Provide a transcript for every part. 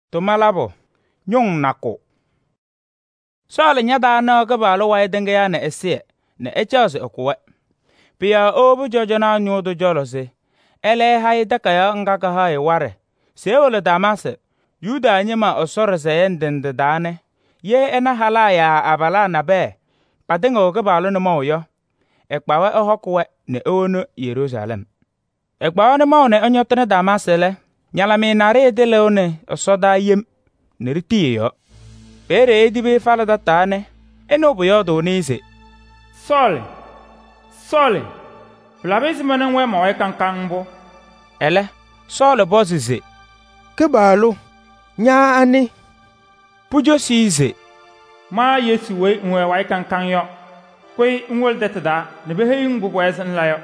to malabo nyung nako Saul nyada na ga balo wa denga ya na esie na echase okuwe pia obu jojona nyudo jolose ele hay dakaya ngaka hay ware se ole damase yuda nyima osore se yendende dane ye ena halaya abala na be padengo ga balo no moyo ekpawe ohokwe ne onu Jerusalem ekpawe ne mo ne onyotene damasele nyala mi nare dele one osoda yem ne ritiyo pere edibe fala datane eno boyodo nize Saul Plabezi manan we ma kankanbo ele Saul bozize kebalu nya ani pujo size ma Yesu we nwe wa kankan yo kwe nwol detada ne be heyin bu boys en layo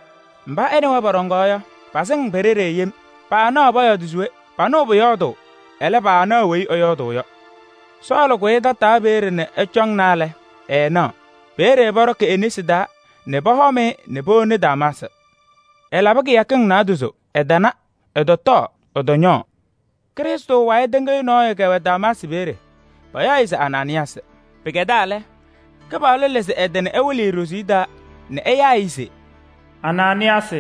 mba ene wa barongoyo paseng berere yem pa na boyo duzwe pa no boyodo ele pa na we oyodo yo Saul ko data bere ne echong nale no bere baro ke enisida ne bohome ne bone damasa elabagi yakeng na duzo edana edoto odonyo Kristo wa edenga no ke we damasi bere baya isa Ananias pegedale ke ba lele edene ewli rosida ne eya ise Ananias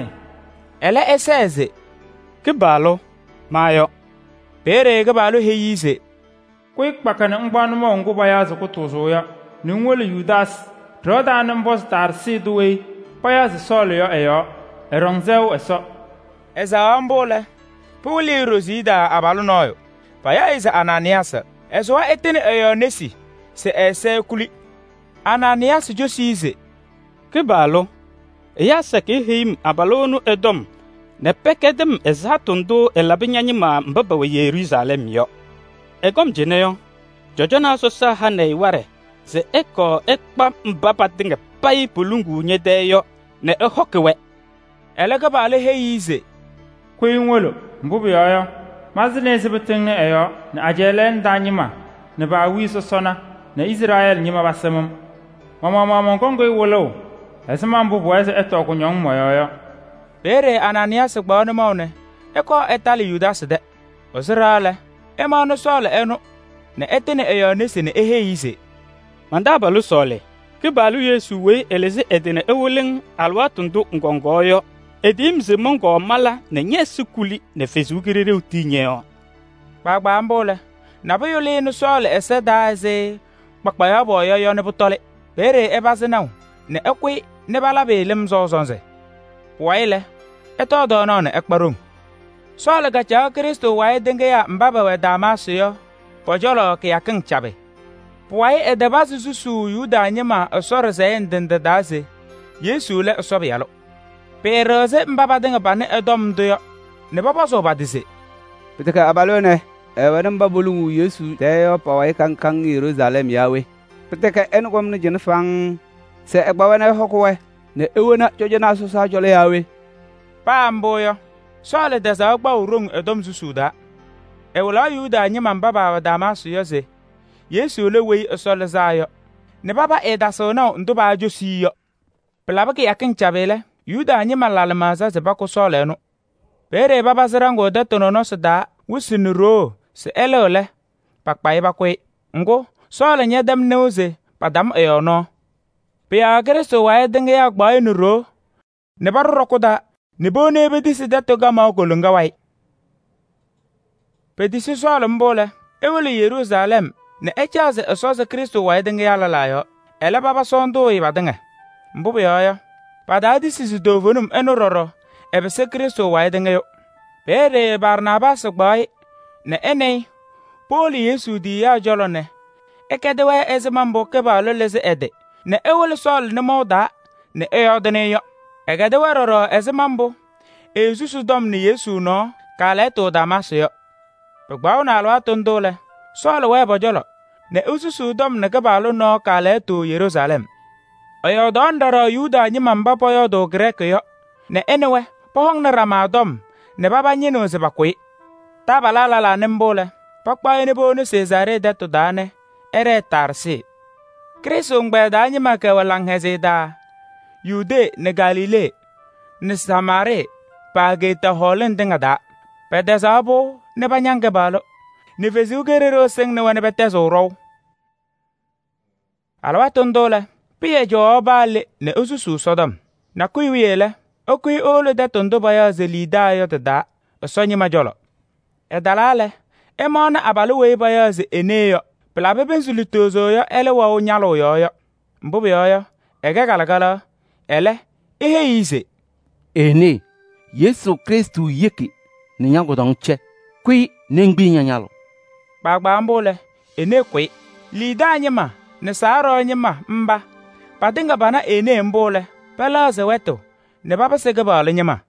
ele eseze ke balo mayo bere ke balo heyise Quick pakana ngbanu mo nguba ya zukutuzo ya nungwele Judas troda nambos tar sidwe paya zi Saul yo eyo erongzeu eso eza ambole puli rosida abalu noyo paya isa Ananias eso wa etene eyo nesi se ese kuli Ananias josize ke balo ya sake him abalonu Edom ne pekedem ezatundo elabinyanyima mbaba we Jerusalem yo egom jeneyo jojona so sa hanei ware ze eko ekpa mbaba dinge pai pulungu nyedeyo ne ehokewe elega bale heyize kwinwolo mbubu yoyo mazine sibitin ne eyo ne ajelen danyima ne ba wi so sona ne Israel nyima basemum mama kongo wolo esema mbubu ese eto nyong moyoyo bere Ananias gbawne maune eko etali Judas de osirale ema no Saul eno ne etene eyo nesi ne eheyize manda balu Saul ke balu Yesu we eleze edene ewulen alwatundu ngongoyo edim ze mongo mala ne nyesu kuli ne fezugirere utinyeo gbagba mbole na bayole no Saul esedaze gbagba ya boyo yo ne butole bere ebazena ne ekwi ne bala belem zozonze waile etodo no ne ekparum Saul gacha Kristo wa denga ya mbaba we Damasio pojolo ke yakeng chabe puai edebazi susu Yuda nyima osore zendende daze Yesu le osobe yalo peroze mbaba denga bane Edom doyo ne baba so badise pitaka abalone ewadam babulu Yesu teyo pawai kankang Jerusalem yawe pitaka engom ne jenfang se egbawana hokwe ne ewona jojena so sa jole yawe pamboyo Saul desa gba urung Edom susuda ewla Yuda nyima mbaba Damasio yoze Yesu le wei osole zayo ne baba edaso na nduba josiyo plabake yakin chabele Yuda nyima lalmaza ze bako Saul no bere baba zerango detono no sada wusinuro se elole pakpai bakwe ngo Saul nyedam neuze padam eyono pia Kristo wa edenge ya gba enuro ne baru rokoda ne bone bedisi dato gama okolunga wai pedisi Saul mbole ewele Jerusalem ne echaze osoze Kristo wa edenge ya lalayo ele baba sondo ibadenge mbubu yoyo pada disi dovonum enuroro ebese Kristo wa edenge yo pere Barnabas gbai ne enei Poli Yesu di ya jolone ekedewe ezemambo kebalo leze ede ne ewele Saul ne moda ne eyodene yo egedewe roro ezemambo ezusu dom ni Yesu no kaleto Damasio pegbawo na alwa tondole Saul we bojolo ne ususu dom ne kebalo no kaleto Jerusalem oyodon daro Yuda nyima mbapo yodo Grek yo ne enewe pohong na Ramadom ne baba nyino ze bakwe tabalala la nembole pakpa ene bo ne Cesare deto dane ere Tarsi Kristo ngbe da nyima ke walang hezeda Yude ne Galile ne Samare pageta holen dengada pedesabo ne banyange balo ne veziu gerero sing ne wani betezo row. Alwatondole piye jo bale ne ususu Sodom. Na kuiwiele okui olo de tondo baya zelida yo da osonyi majolo. Edalale emona abalu we baya ze eneyo. Plabe benzulitozo yo ele wa unyalo yo. Mbubi yo ege galagala ele ihe ize. Ene Yesu Kristu yeki ni nyango dongche kui nengbi nyanyalo. Bagba mbole ene kwi lida nyima ne saro nyima mba padinga bana ene mbole pela ze weto ne baba sege bale nyima.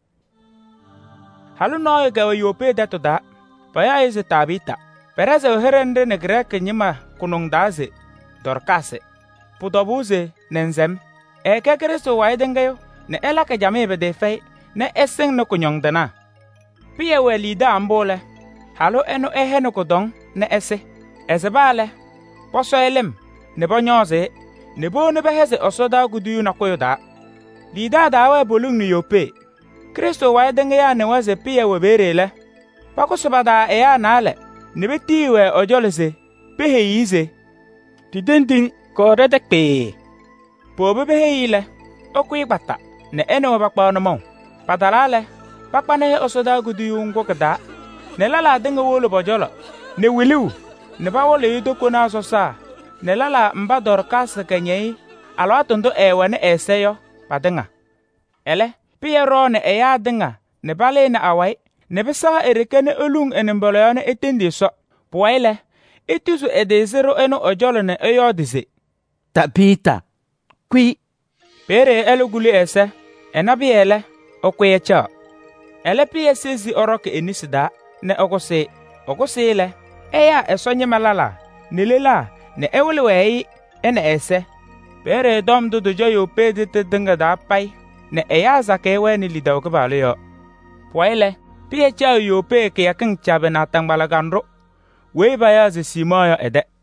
Halu no ga Yope dato da paya ize Tabita pereze herende ne grek nyima kunung daze Dorkase pudobuze nenzem eke Kristo waidengayo ne ela ke jamebe de fei ne eseng no kunyong dana. Piye we lida ambole halu eno ehe no kudong ne ese bale poso elem ne bonyoze ne bo ne beheze osoda gudu na koyoda lida da we bolung ni Yope. Kristo waidenge ya ne waze piye we berele pakusubada e ya nale ne betiwe ojolese pehe yize Tidending ko redekpe. po behe yile okui gbata ne eno bakpa no mo padalale bakpa ne osoda gudu ngo kada ne lala denga wolo bojolo ne wiliu ne ba wole yidoko na asosa ne lala mba Dorkas kenyei alwatondo ewe ne eseyo padenga ele Piero ne eya denga ne bale ne awai ne bisa ereke ne olung enembolo ne etendi so poile ituzu edezero eno ojolo ne eyodize Tabita kui pere eluguli ese enabi ele okwecha ele pie sezi oroke enisida ne ogosi ile eya esonye malala nelela ne ewelewei ene ese pere dom dudu jo Yope de denga da pai ne eya zake we ni lidaw ke bale yo poile pie cha Yope ke yakin chabe na tangbala ganro we baya ze simoyo ede